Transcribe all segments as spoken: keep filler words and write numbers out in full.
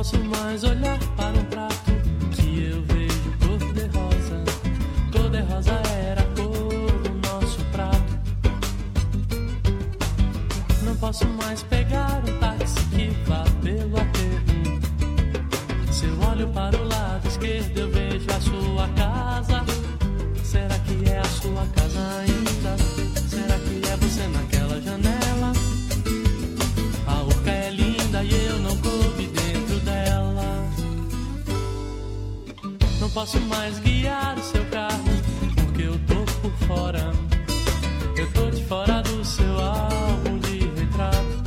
posso mais olhar para um prato que eu vejo cor-de-rosa. Cor-de-rosa era a cor do nosso prato. Não posso mais pegar um táxi que vá pelo aterro. Se eu olho para o lado esquerdo eu vejo a sua casa. Será que é a sua casa ainda? Será que é você naquela janela? A urca é linda e eu não coube dentro dela. Não posso mais guiar o seu carro porque eu tô por fora. Eu tô de fora do seu álbum de retrato.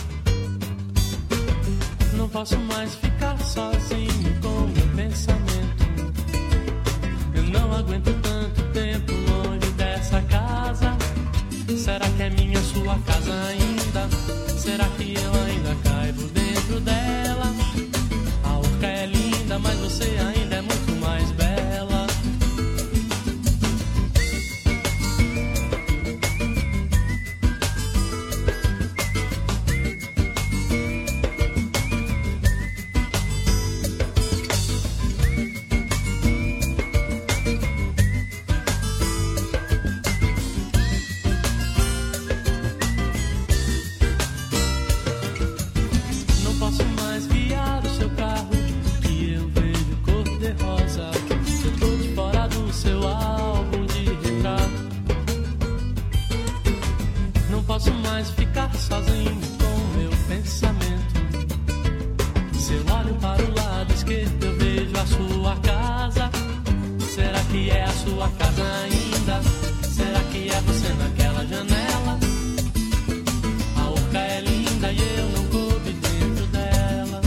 Não posso mais ficar sozinho com meu pensamento. Eu não aguento tanto tempo longe dessa casa. Será que é minha sua casa ainda? Será que eu ainda caibo dentro dela? A urca é linda, mas você ainda é muito mais bela. Sozinho com meu pensamento. Se eu olho para o lado esquerdo eu vejo a sua casa. Será que é a sua casa ainda? Será que é você naquela janela? A urca é linda e eu não coube dentro dela.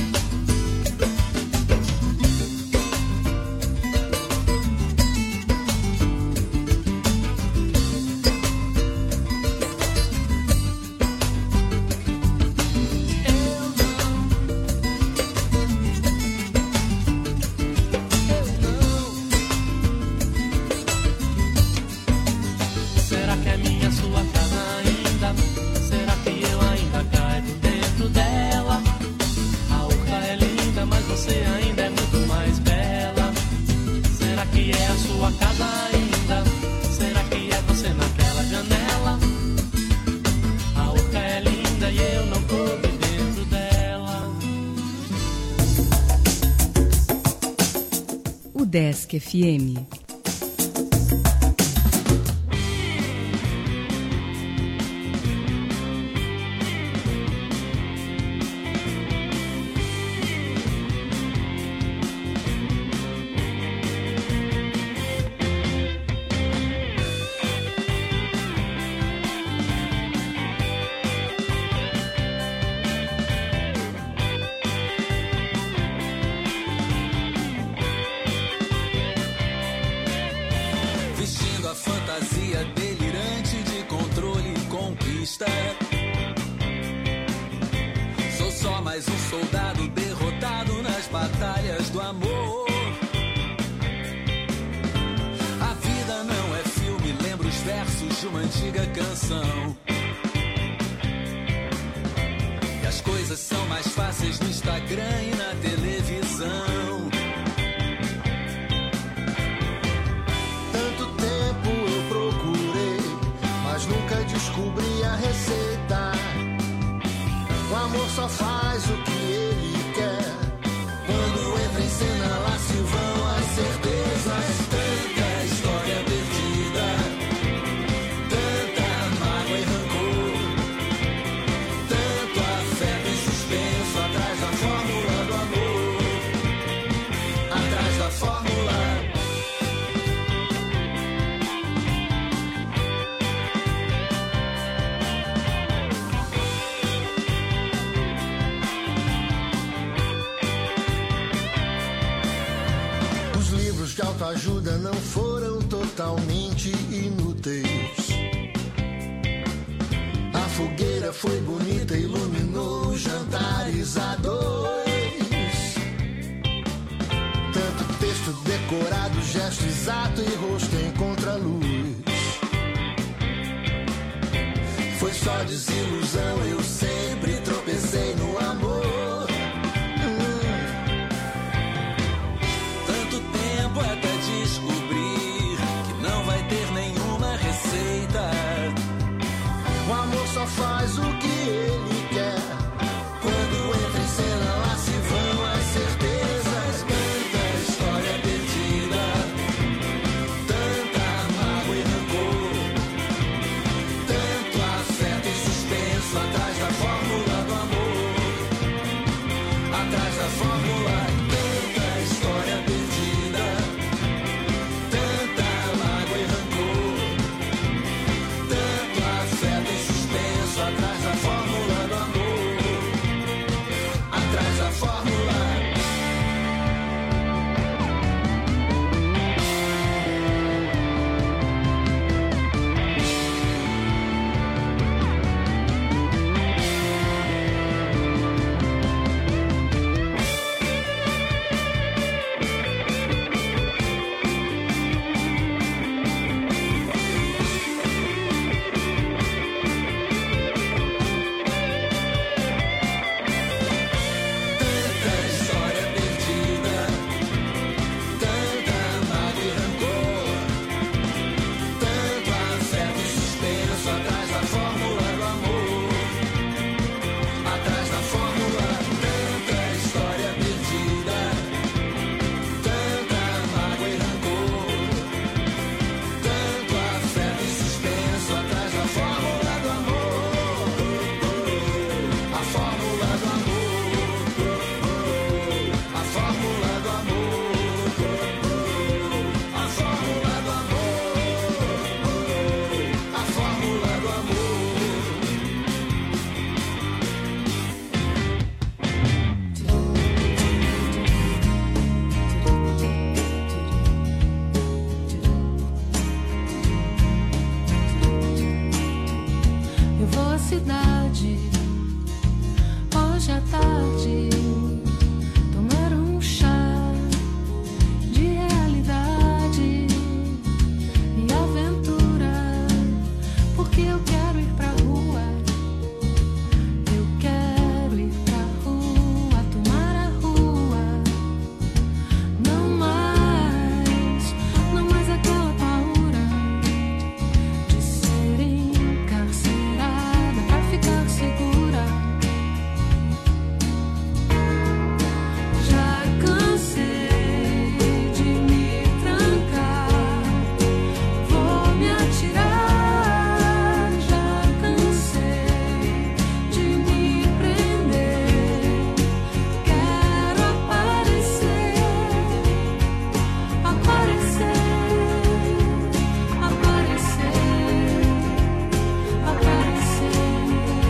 Desk F M. Sou só mais um soldado derrotado nas batalhas do amor. A vida não é filme, lembra os versos de uma antiga canção. E as coisas são mais fáceis no Instagram e na televisão. Tanto tempo eu procurei, mas nunca descobri a receita. O amor só faz o que ele quer. Quando entra em cena lá se vão as certezas. Tanta história perdida, tanta mágoa e rancor, tanto afeto e suspenso atrás da fórmula do amor. Atrás da fórmula. De autoajuda não foram totalmente inúteis. A fogueira foi bonita, iluminou os jantares a dois. Tanto texto decorado, gesto exato e rosto em contraluz. Foi só desilusão, eu sempre tropecei no amor. hum. noite à tarde, tomar um chá de realidade e aventura, porque eu quero ir pra rua, eu quero ir pra rua, tomar a rua, não mais, não mais aquela paura de ser encarcerada pra ficar segura. Já cansei de me trancar, vou me atirar. Já cansei de me prender, quero aparecer, aparecer, aparecer, aparecer.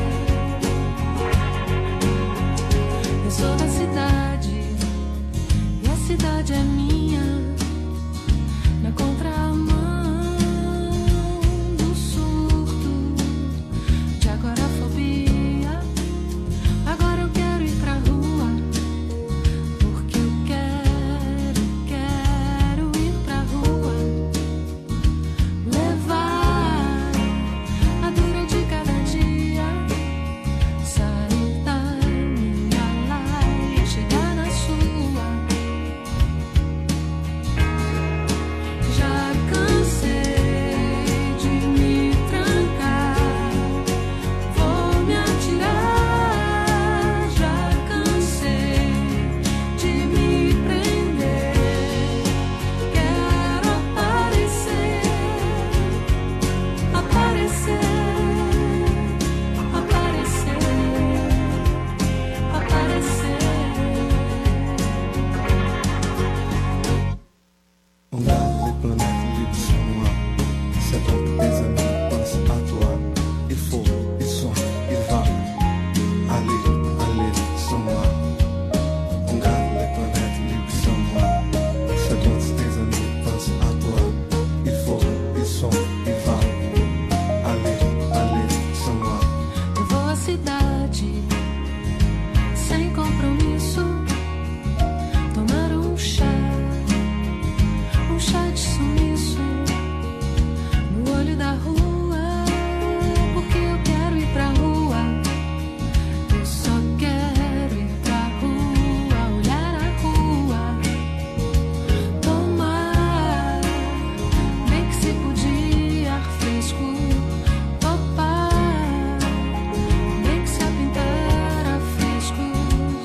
Eu sou da cidade e a cidade é minha, na contramão do surto de agorafobia. Agora eu quero ir pra rua, porque eu quero, quero ir pra rua, levar a dura de cada dia, sair da minha laia, chegar na sua. Já cansei de me trancar, vou me atirar. Já cansei de me prender, quero aparecer, aparecer, aparecer, aparecer. On garde les planètes libres sur moi. C'est donc tes amis pensent à toi. Il faut, ils sont, il va. Allez, allez, sans moi. On garde les planètes libres sans moi. C'est donc tes amis pensent à toi. Il faut, ils sont, il va. Allez, allez, sans moi. Eu vou à cidade sem compromisso, tomar um chá, um chá de sumiço no olho da rua, porque eu quero ir pra rua, eu só quero ir pra rua, olhar a rua, tomar, bem que se podia ar fresco, topar, bem que se a pintar frescos.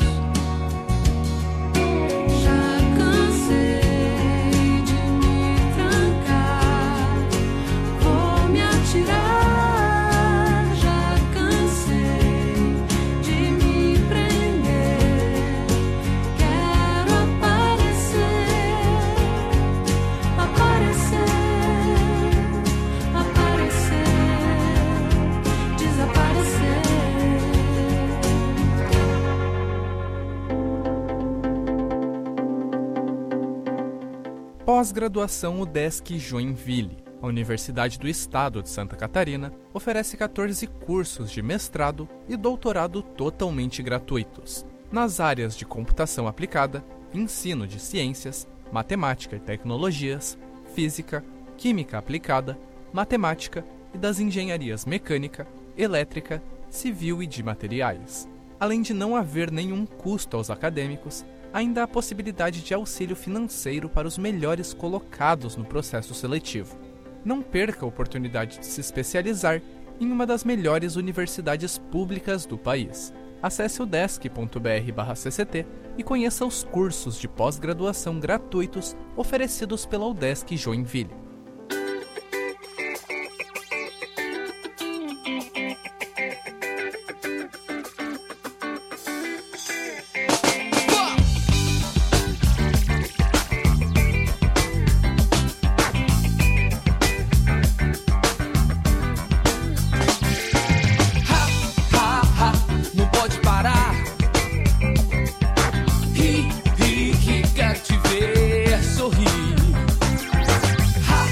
Já cansei de me trancar, vou me atirar. Já cansei de me prender, quero aparecer, aparecer, aparecer, desaparecer. Pós-graduação UDESC Joinville. A Universidade do Estado de Santa Catarina oferece catorze cursos de mestrado e doutorado totalmente gratuitos, nas áreas de computação aplicada, ensino de ciências, matemática e tecnologias, física, química aplicada, matemática e das engenharias mecânica, elétrica, civil e de materiais. Além de não haver nenhum custo aos acadêmicos, ainda há a possibilidade de auxílio financeiro para os melhores colocados no processo seletivo. Não perca a oportunidade de se especializar em uma das melhores universidades públicas do país. Acesse o udesc ponto br barra c c t e conheça os cursos de pós-graduação gratuitos oferecidos pela UDESC Joinville. Não pode parar. Ri, ri, ri, quero te ver sorrir. Ha,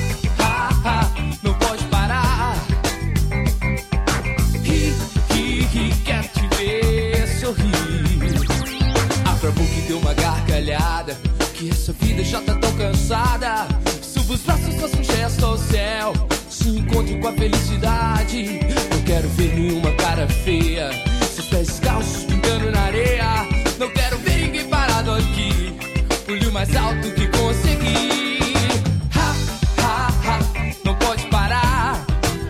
com a felicidade. Não quero ver nenhuma cara feia, seus pés descalços pingando na areia. Não quero ver ninguém parado aqui, pule o mais alto que conseguir. Ha, ha, ha, não pode parar.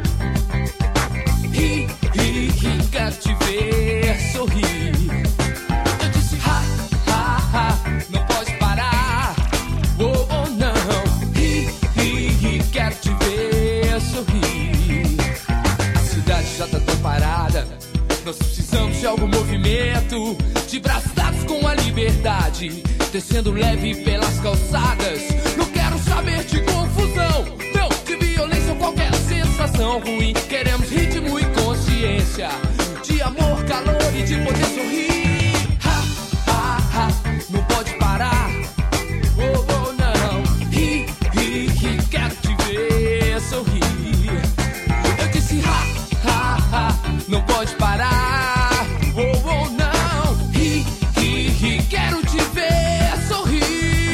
Ri, ri, ri, quero te ver sorrir. Eu disse ha, ha, ha, não pode parar. Oh, oh, não. Ri, ri, ri, quero te ver sorrir. A cidade já tá tão parada, nós precisamos de algum movimento. De braços dados com a liberdade, descendo leve pelas calçadas. Não quero saber de confusão, não, de violência ou qualquer sensação ruim. Queremos ritmo e consciência, de amor, calor e de poder sorrir. Ha, ha, ha, não pode parar. Oh, oh, não. Ri, ri, ri, quero te ver sorrir. Eu disse ha, ha, ha, não pode parar. Oh, oh, não. Ri, ri, ri, quero te ver sorrir.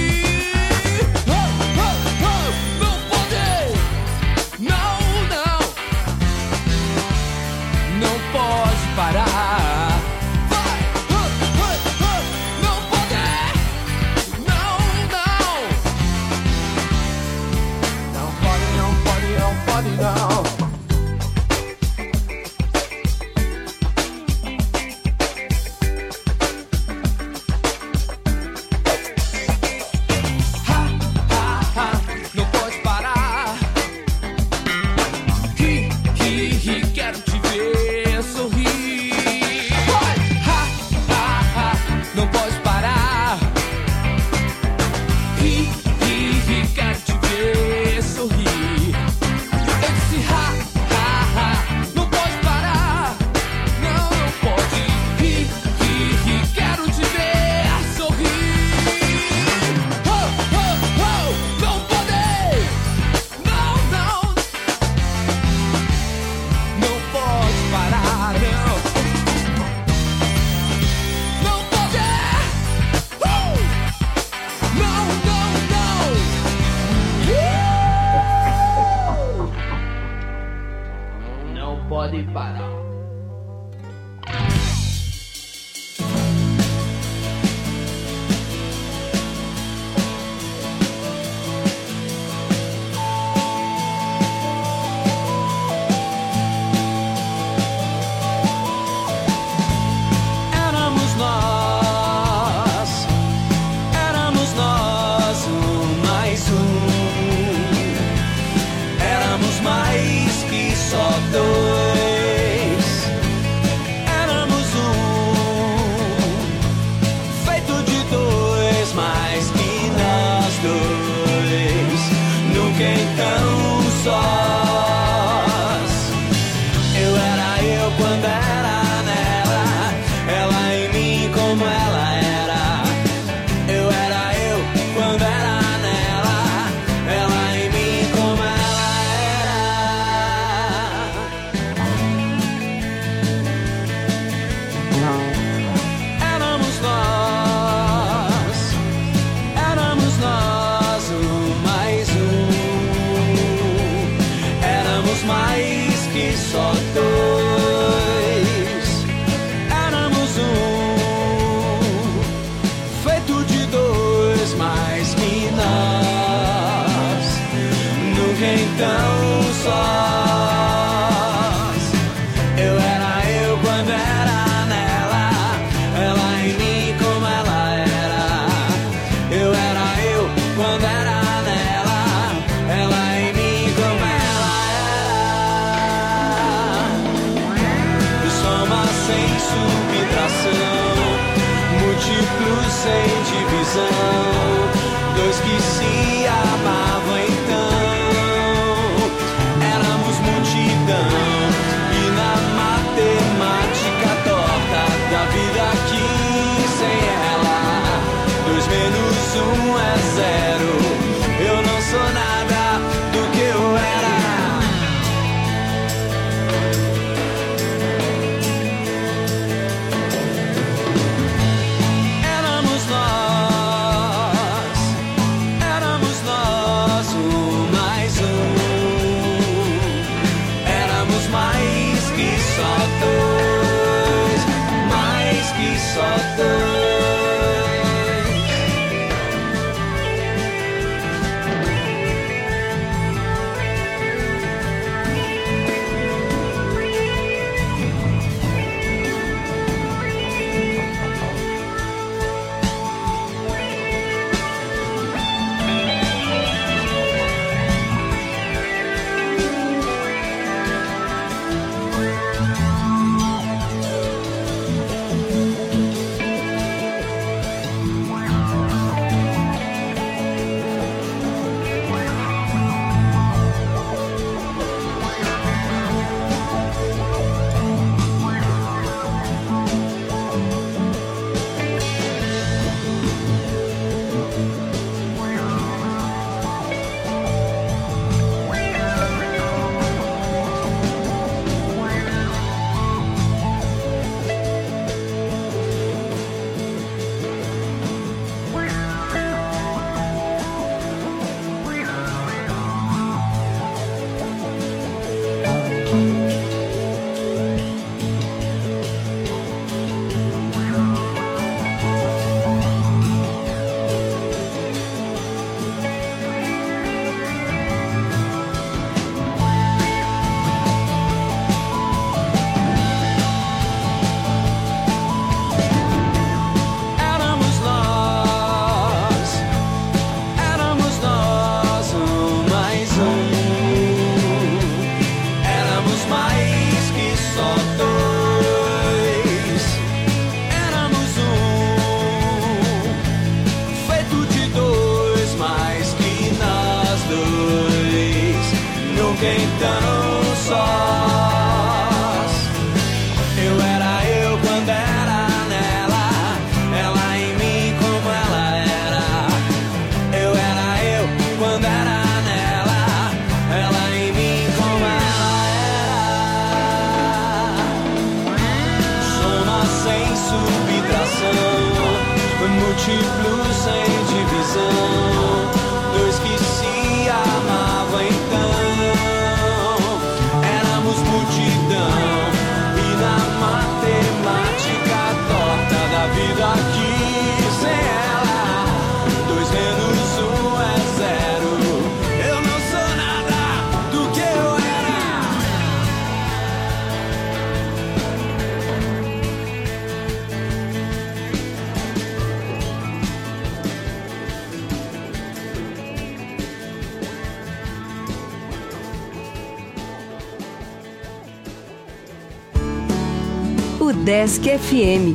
Oh, oh, oh, não pode. Não, não. Não pode parar. Vai. Oh, oh, oh, não pode. Não, não. Não pode, não pode, não pode, não. Pode parar. Éramos nós, éramos nós, um mais um. Éramos mais que só dois. Então sós, eu era eu quando era nela, ela em mim como ela era. Eu era eu quando era nela, ela em mim como ela era. Éramos nós, éramos nós, um mais um. Mais que só dois, éramos um, feito de dois mais que nós, nunca então sós. Eu era eu quando era nela, ela em mim como ela era. Eu era eu quando era nela, ela em mim como ela. Sem subtração, múltiplos sem divisão, dois que se amavam então. Éramos multidão e na matemática torta da vida aqui sem ela, dois menos um é zero. Eu não sou nada do que eu era. Éramos subtração, múltiplos sem divisão, dois que se amavam então, éramos multidão, e na matemática torta da vida aqui sem ela, dois menos um é zero, eu não sou nada do que eu era. O Desk F M.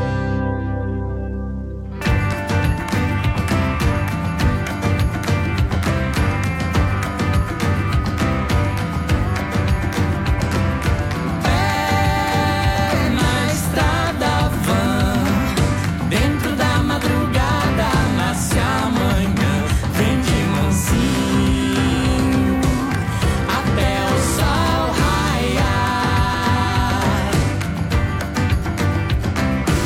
Na estrada van, dentro da madrugada nasce a manhã, vem de mansinho até o sol raiar.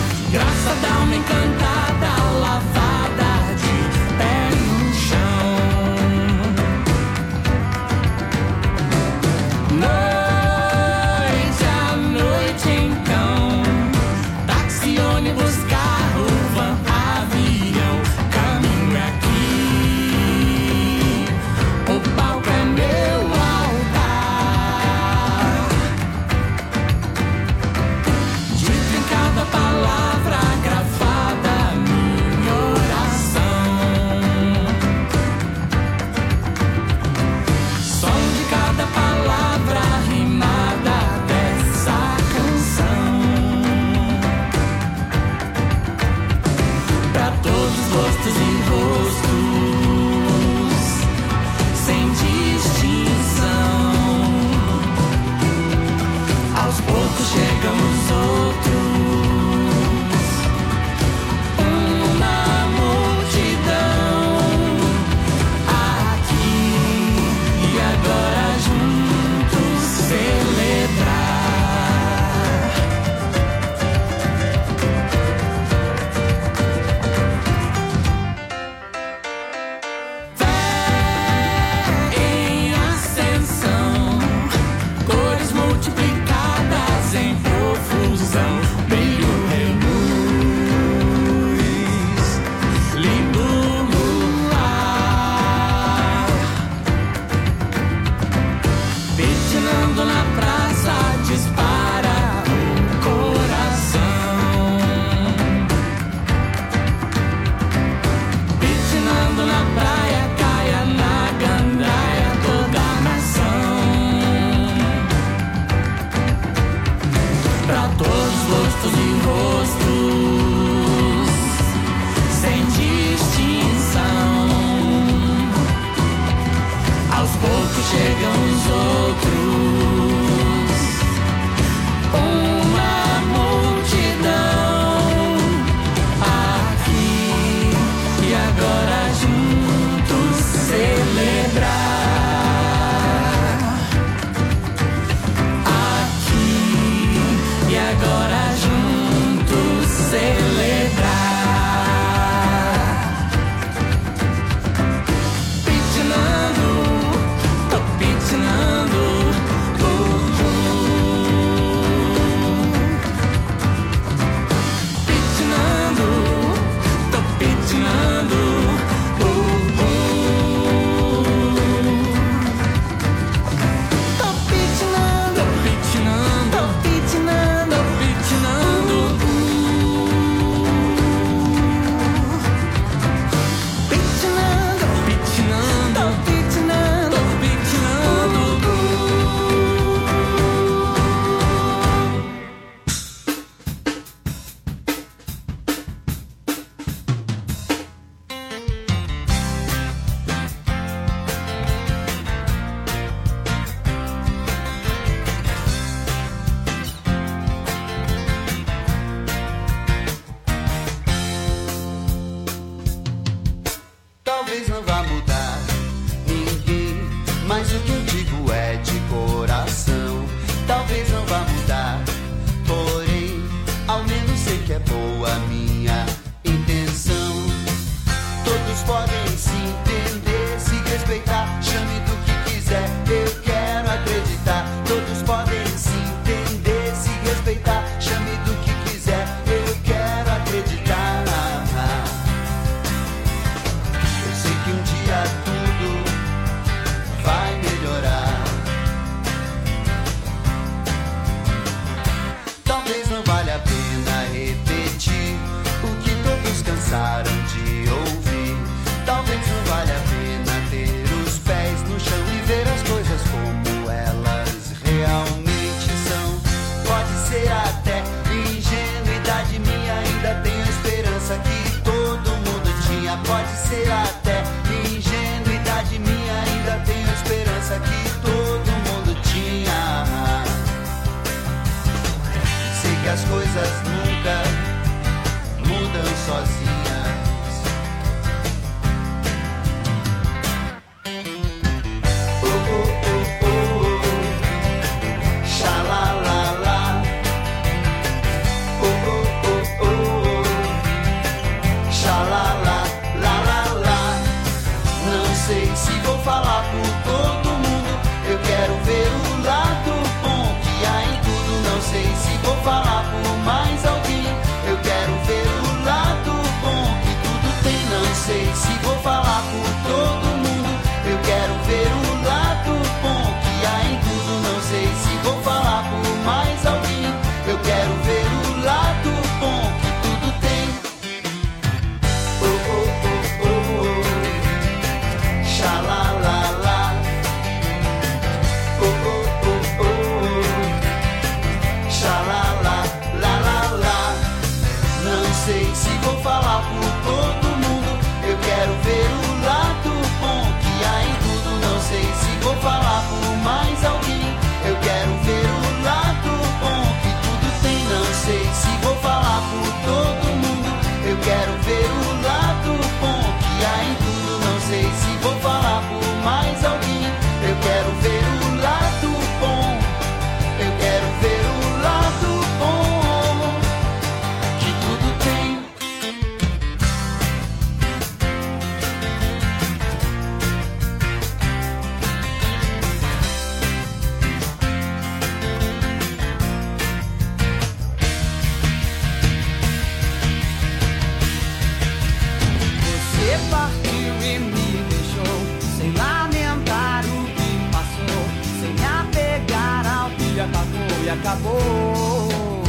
acabou.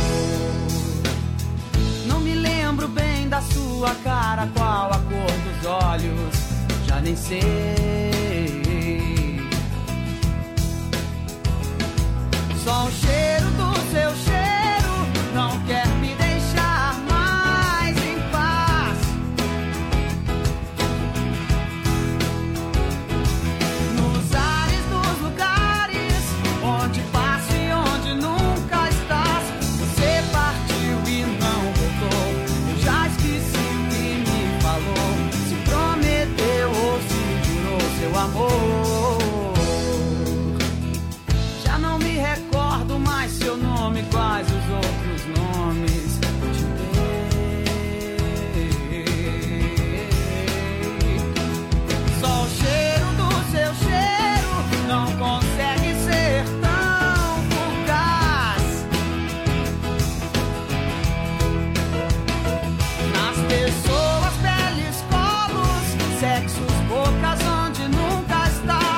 Não me lembro bem da sua cara, qual a cor dos olhos, já nem sei. Só o cheiro do seu cheiro não quer me deixar mais em paz. Nos ares dos lugares onde passo e onde nunca estás, você partiu e não voltou. Eu já esqueci o que me falou, se prometeu ou se jurou seu amor. Já não me recordo mais seu nome, quais os outros nomes eu te dei. Só o cheiro do seu cheiro não consegue ser tão fugaz. Nas pessoas, peles, colos, sexos, bocas onde nunca estás.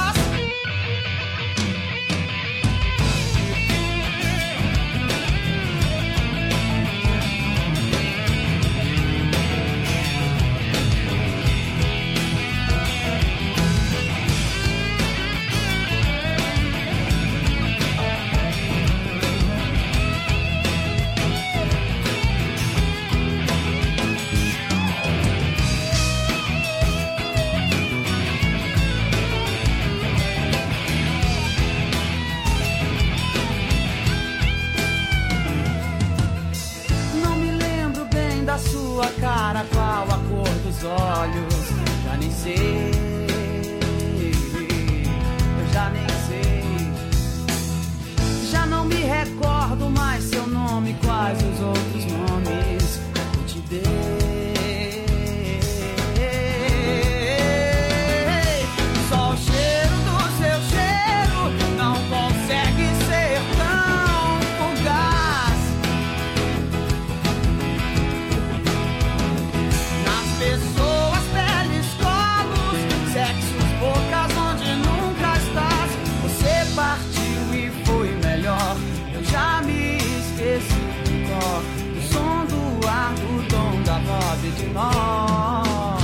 Sua cara, qual a cor dos olhos, já nem sei, eu já nem sei. Já não me recordo mais seu nome, quais os outros nomes eu te dei. Só o cheiro do seu cheiro não consegue ser tão fugaz. Pessoas, peles, colos, sexos, bocas onde nunca estás. Você partiu e foi melhor, eu já me esqueci do cor, do som do ar, do tom da voz e de nós.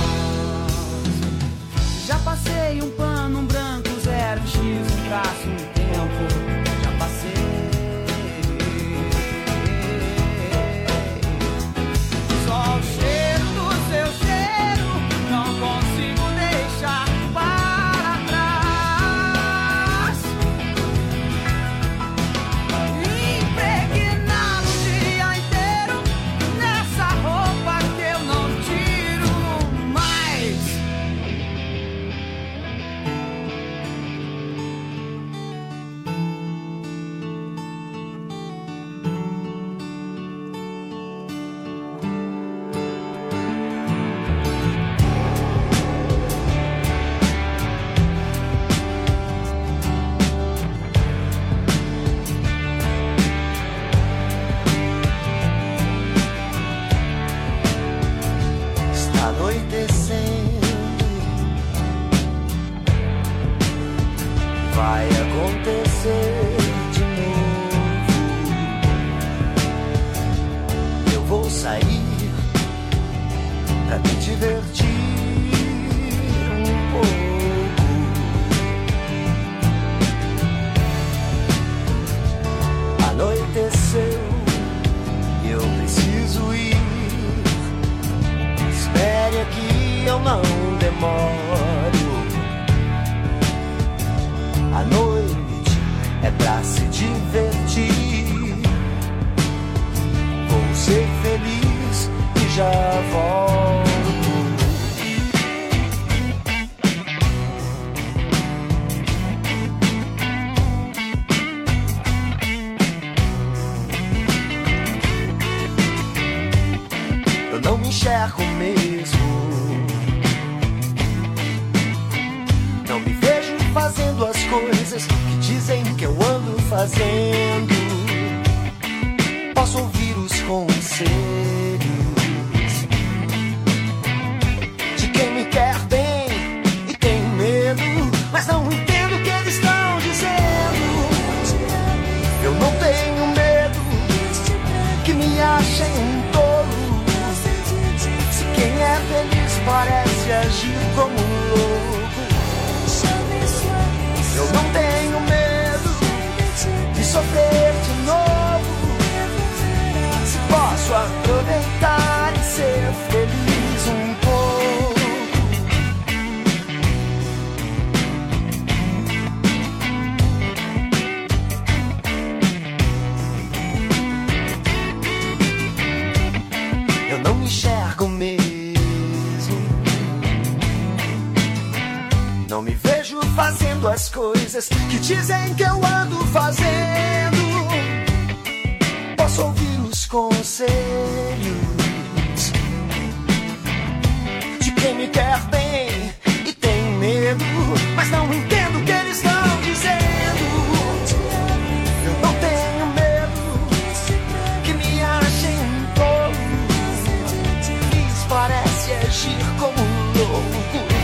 Já passei um pano, um branco, zero, um X, um traço, um tempo. Já passei. Só o cheiro do seu cheiro não consigo deixar para trás. Impregnado o dia inteiro nessa roupa que eu não tiro mais. Está anoitecendo, vai acontecer de novo. Eu vou sair pra me divertir um pouco. Anoiteceu e eu preciso ir. Espere aqui, eu não demoro. A noite é pra se divertir. Vou ser feliz e já volto. Eu não me enxergo mesmo. Não me vejo fazendo as coisas que dizem que eu ando fazendo. Posso ouvir os conselhos de quem me quer bem e tem medo, mas não entendo o que eles estão dizendo. Eu não tenho feliz parece agir como um louco. Eu não tenho medo de sofrer de novo. Se posso aproveitar e ser feliz um pouco. Eu não me enxergo mesmo. Não me vejo fazendo as coisas que dizem que eu ando fazendo. Posso ouvir os conselhos de quem me quer bem e tem medo, mas não entendo o que eles estão dizendo. Eu não tenho medo que me achem um pouco. Isso parece agir como um louco.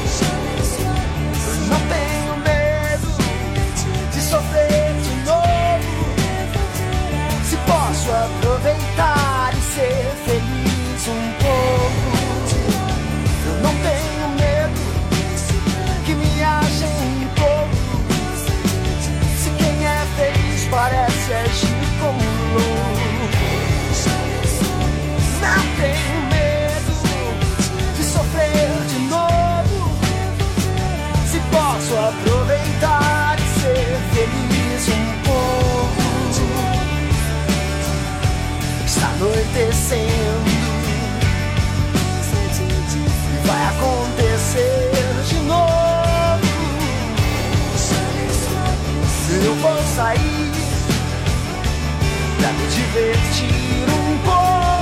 Não tenho medo de sofrer de novo. Se posso aproveitar e ser feliz um pouco. Eu não tenho medo que me achem um pouco. Se quem é feliz parece agir como um louco. Não tenho medo de sofrer de novo. Posso aproveitar e ser feliz um pouco. Está anoitecendo e vai acontecer de novo. Eu vou sair pra me divertir um pouco.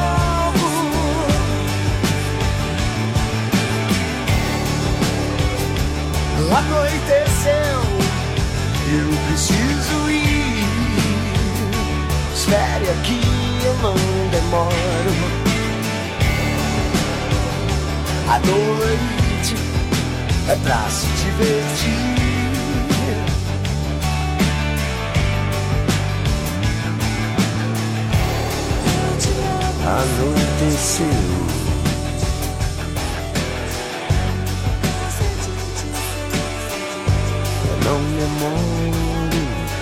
Anoiteceu, eu preciso ir. Espere aqui, eu não demoro. A noite é pra se divertir. Anoiteceu. Não demoro.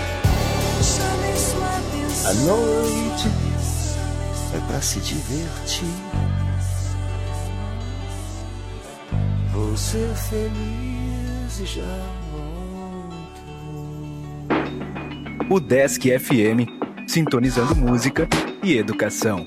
A noite é pra se divertir. Vou ser feliz e já volto. O Desk F M, sintonizando música e educação.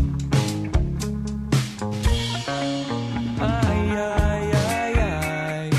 Ai, ai, ai, ai.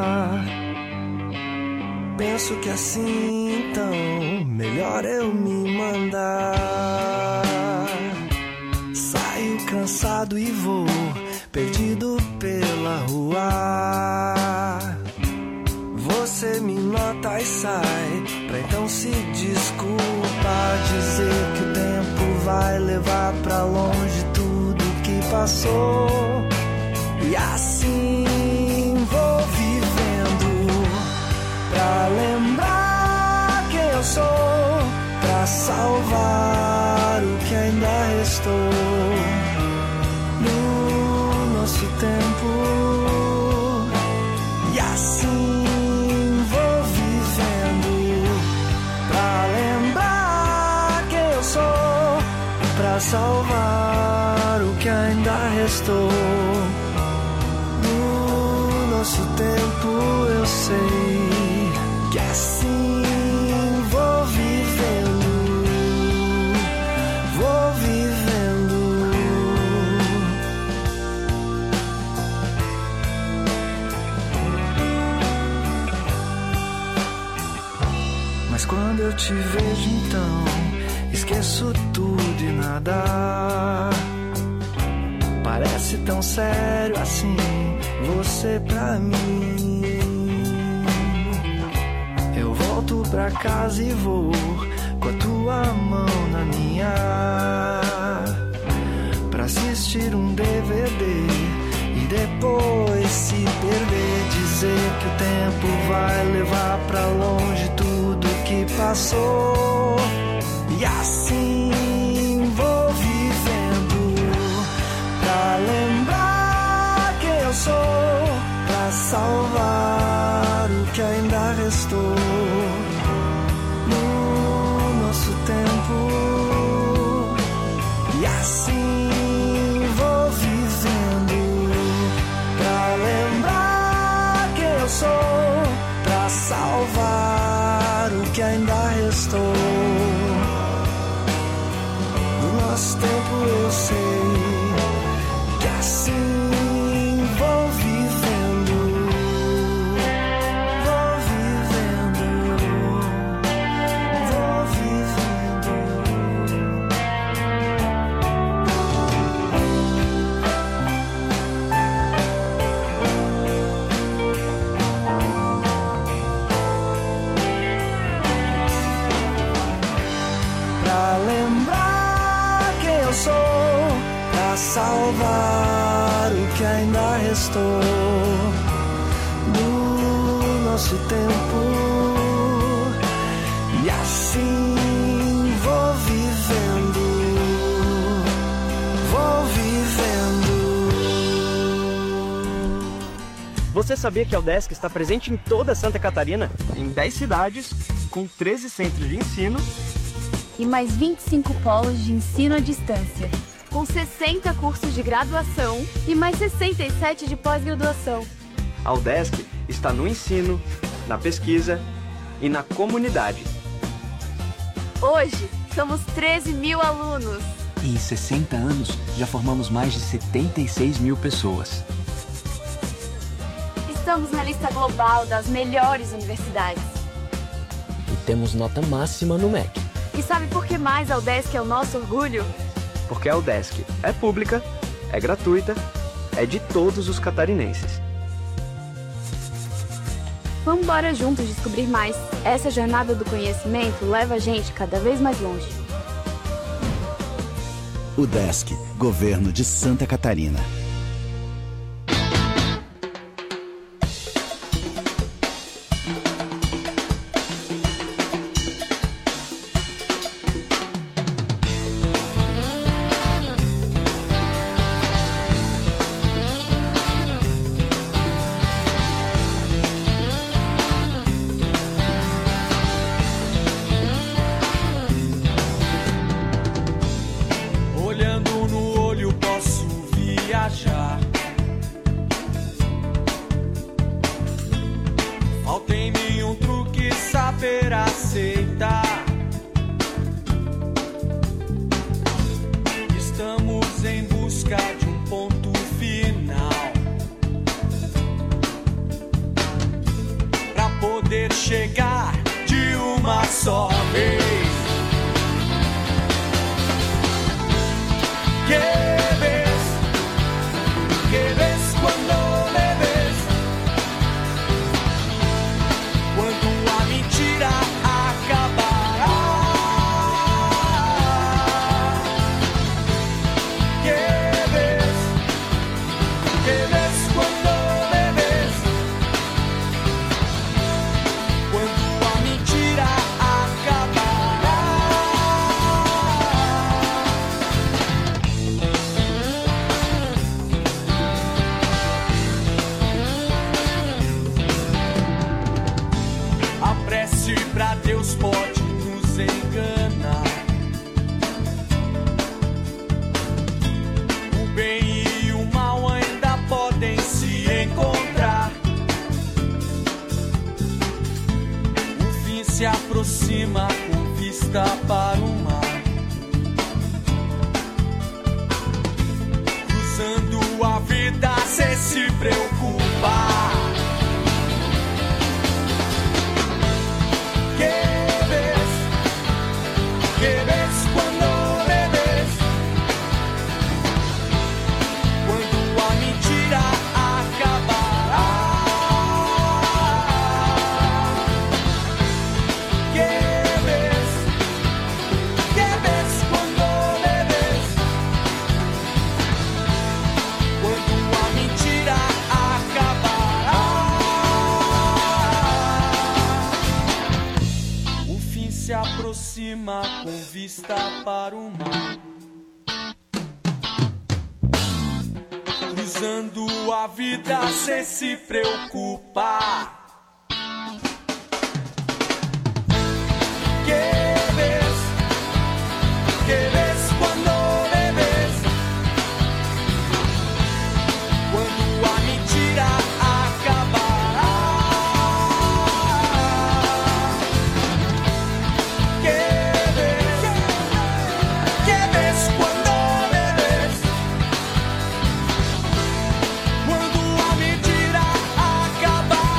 Penso que assim, então, melhor eu me mandar. Saio cansado e vou, perdido pela rua. Você me nota e sai, pra então se desculpar, dizer que o tempo vai levar pra longe tudo que passou. E assim vou vivendo, pra lembrar quem eu sou, pra salvar o que ainda restou no nosso tempo. E assim vou vivendo, pra lembrar quem eu sou, pra salvar o que ainda restou do nosso tempo. Eu sei que assim vou vivendo, vou vivendo. Mas quando eu te vejo então, esqueço tudo e nada. Parece tão sério assim, você pra mim. Eu volto pra casa e vou com a tua mão na minha, pra assistir um D V D e depois se perder, dizer que o tempo vai levar pra longe tudo que passou. E assim vou vivendo, pra lembrar quem eu sou, pra salvar o que ainda restou no nosso tempo. E assim vou vivendo, pra lembrar quem eu sou, pra salvar o que ainda restou do nosso tempo. Eu sei que assim vou vivendo, vou vivendo, vou vivendo. Pra lembrar quem eu sou, pra salvar o que ainda restou do nosso tempo. E assim vou vivendo, vou vivendo. Você sabia que a UDESC está presente em toda Santa Catarina? Em dez cidades, com treze centros de ensino e mais vinte e cinco polos de ensino à distância, com sessenta cursos de graduação e mais sessenta e sete de pós-graduação. A UDESC está no ensino, na pesquisa e na comunidade. Hoje, somos treze mil alunos. E em sessenta anos, já formamos mais de setenta e seis mil pessoas. Estamos na lista global das melhores universidades. E temos nota máxima no M E C. E sabe por que mais a UDESC é o nosso orgulho? Porque a UDESC é pública, é gratuita, é de todos os catarinenses. Vamos embora juntos descobrir mais. Essa jornada do conhecimento leva a gente cada vez mais longe. UDESC, Governo de Santa Catarina. poder chegar de uma só vez. Que ves, que ves quando me ves, quando a mentira acabará. Que ves, que ves quando me ves, quando a mentira acabará. A prece pra Deus pode nos enganar. O bem e o mal ainda podem se encontrar. O fim se aproxima com vista para o mar, cruzando a vida sem se preocupar. Que ves, que ves quando me ves, quando a mentira acabará. Que ves, que ves quando me ves, quando a mentira acabará. O fim se aproxima com vista para o mar, cruzando a vida sem se preocupar. Que ves, que ves quando me ves, quando a mentira acabará. Que ves, que ves quando me ves, quando a mentira acabar.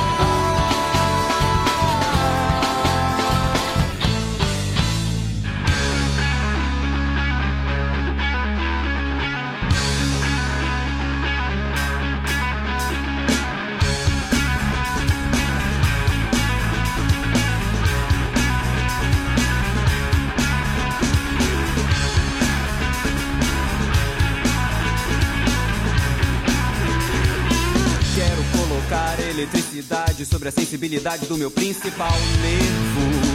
Quero colocar eletricidade sobre a sensibilidade do meu principal nervo,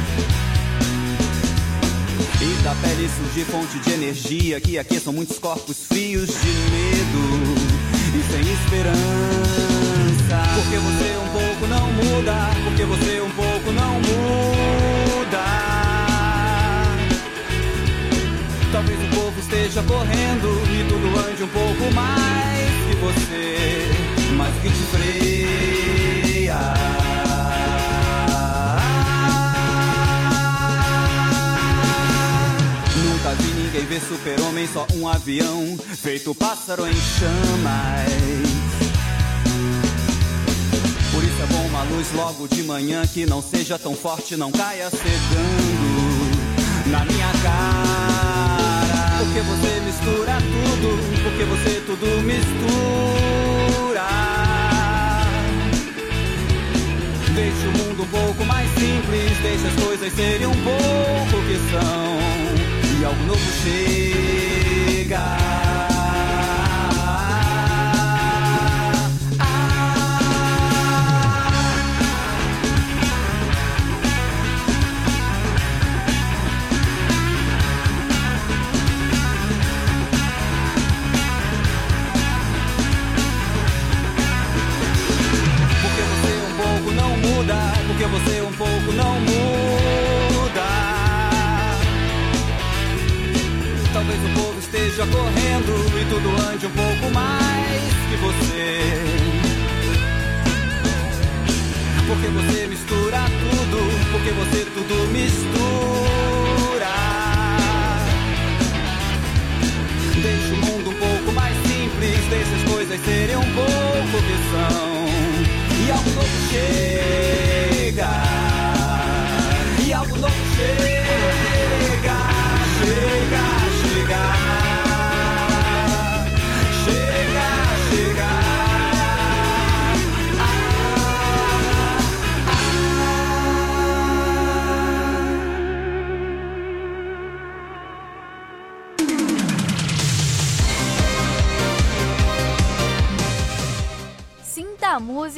e da pele surgir fonte de energia que aqueçam muitos corpos frios de medo e sem esperança. Porque você um pouco não muda, porque você um pouco não muda. Talvez o povo esteja correndo e tudo ande um pouco mais que você, mas que te freia. Nunca vi ninguém ver super-homem, só um avião feito pássaro em chamas. Por isso é bom uma luz logo de manhã que não seja tão forte, não caia cegando na minha cara. Porque você mistura tudo, porque você tudo mistura. Deixa o mundo um pouco mais simples, deixa as coisas serem um pouco o que são, e algo novo chega. Porque você um pouco não muda. Talvez o povo esteja correndo e tudo ande um pouco mais que você. Porque você mistura tudo, porque você tudo mistura. Deixa o mundo um pouco mais simples, deixa as coisas serem um pouco o que são, e algo novo chega.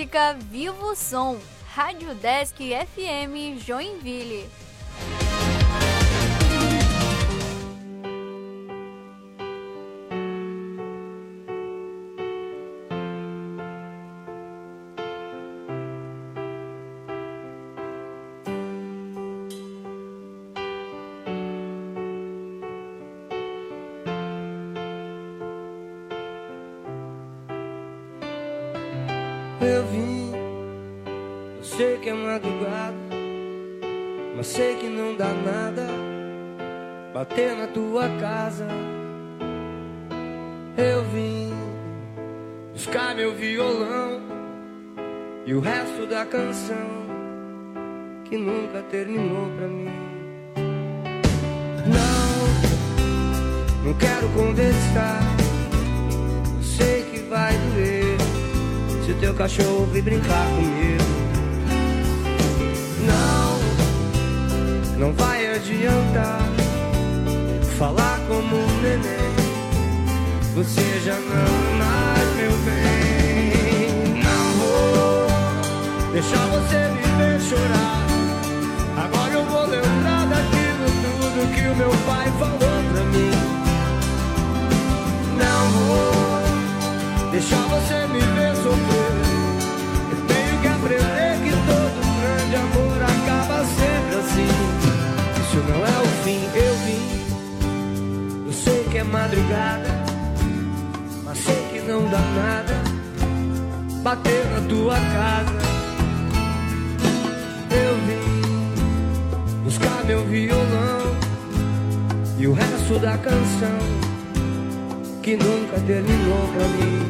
música, viva o som. Rádio Desk F M Joinville. Eu vim, eu sei que é madrugada, mas sei que não dá nada bater na tua casa. Eu vim buscar meu violão e o resto da canção que nunca terminou pra mim. Não, não quero conversar, eu sei que vai doer se o teu cachorro vir brincar comigo. Não, não vai adiantar falar como um neném, você já não é mais meu bem. Não vou deixar você me ver chorar, agora eu vou lembrar daquilo tudo que o meu pai falou pra mim. Não vou deixar você me ver sofrer, eu tenho que aprender que todo grande amor acaba sempre assim. Isso não é o fim, eu vim, eu sei que é madrugada, mas sei que não dá nada bater na tua casa. Eu vim buscar meu violão e o resto da canção que nunca terminou pra mim.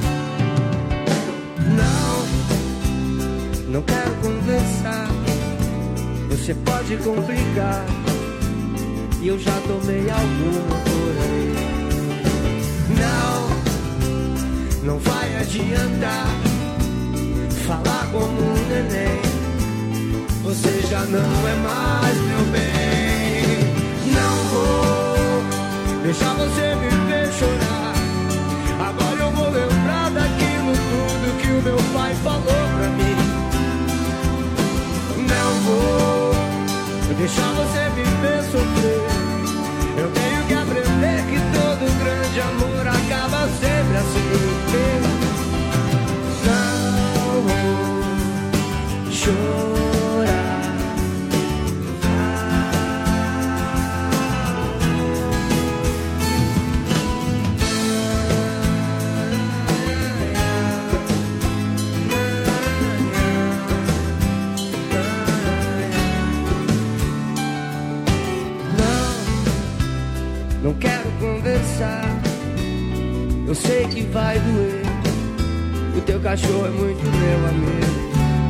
Não, não quero conversar, você pode complicar, e eu já tomei alguma por aí. Não, não vai adiantar falar como um neném, você já não é mais meu bem. Não vou deixar você me ver chorar, agora eu vou lembrar daquilo tudo que o meu pai falou pra mim. Não vou deixar você me ver sofrer, eu tenho que aprender que todo grande amor acaba sempre assim. Não vou chorar, não quero conversar, eu sei que vai doer, o teu cachorro é muito meu amigo.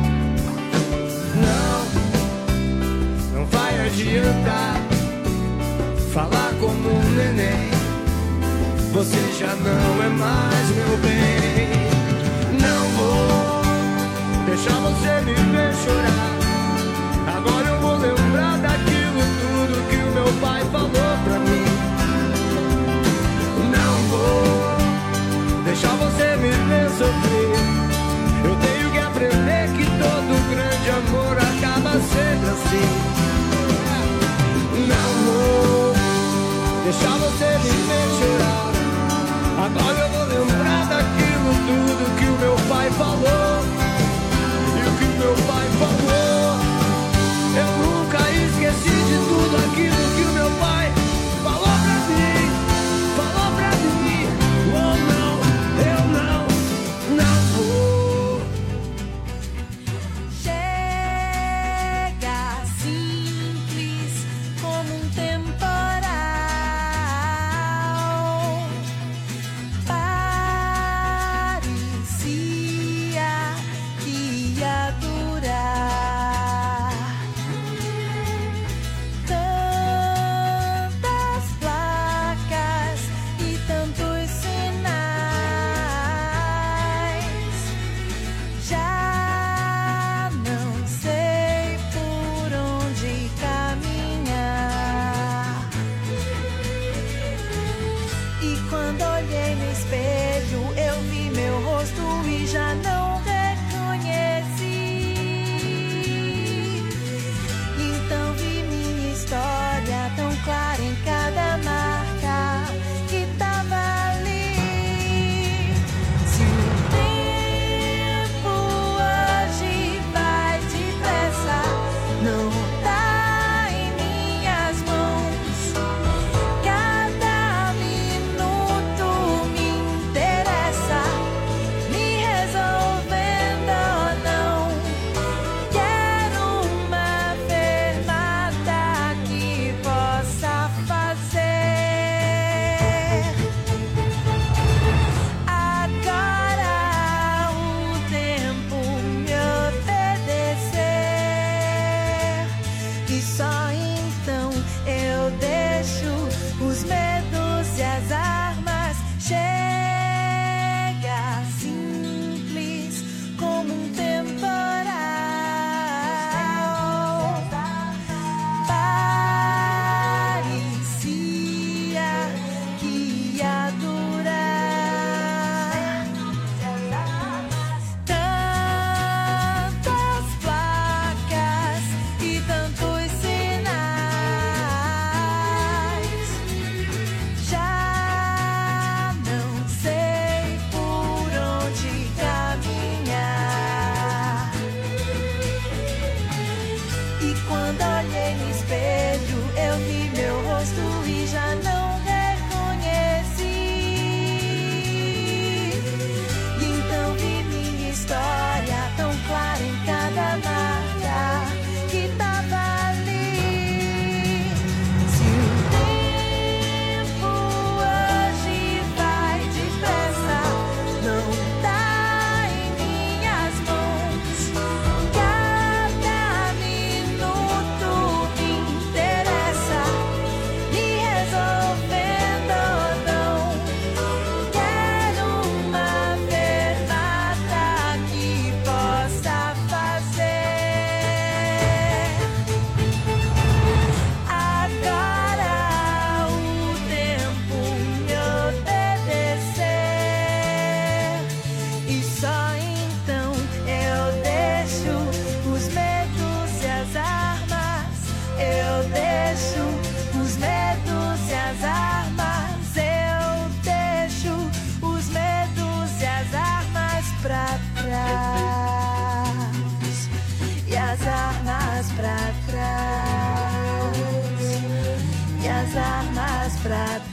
Não, não vai adiantar falar como um neném, você já não é mais meu bem. Não vou deixar você me ver chorar, agora eu vou lembrar daquilo tudo que o meu pai falou pra mim. Não vou deixar você me ver sofrer, eu tenho que aprender que todo grande amor acaba sempre assim. Não vou deixar você me ver chorar, agora eu vou lembrar daquilo tudo que o meu pai falou, e o que o meu pai E quando olhei no espelho, eu vi meu rosto e já não reconheci. E então vi minha história tão clara em cada marca que tava ali. Se o tempo hoje vai depressa, não tá em minhas mãos. Cada minuto me interessa, me resolvendo ou não. Quero uma fermata que possa fazer. Agora o tempo me obedecer, e só então eu deixo os medos e as armas. Eu deixo os medos e as armas. Eu deixo os medos e as armas pra trás. E as armas pra trás. E as armas pra trás.